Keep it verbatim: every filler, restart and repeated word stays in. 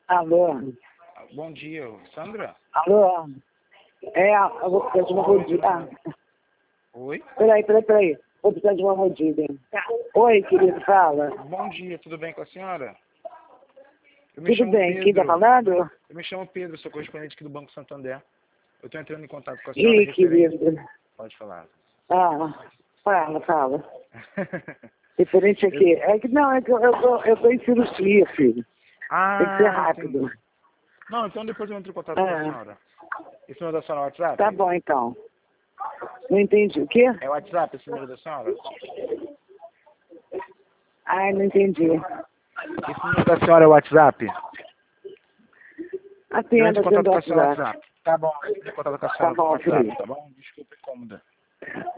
Alô? Bom dia, Sandra? Alô? É, eu vou precisar de uma rodilha. Oi? Peraí, peraí, peraí. Vou precisar de uma rodilha. Oi, querido, fala. Bom dia, tudo bem com a senhora? Eu me Tudo chamo bem, quem tá Pedro. falando? Eu me chamo Pedro, sou correspondente aqui do Banco Santander. Eu estou entrando em contato com a senhora Ih, referente... querido. Pode falar. Ah, fala, fala. Referente aqui. Eu- É que não, é que eu, eu, tô, eu tô em cirurgia, filho. Tem que ser Ah, rápido. entendi. Não, então depois eu entro em contato com a Ah, senhora. Esse número da senhora é o WhatsApp? tá bom, então. Não entendi. O quê? É o WhatsApp esse número da senhora? Ai, não entendi. Esse número da senhora é o WhatsApp? Eu entro Atenda, em contato atenda o com a senhora no WhatsApp. WhatsApp. Tá bom, eu entro em contato com a Tá senhora no bom, WhatsApp, querido. tá bom? Desculpa a incômoda.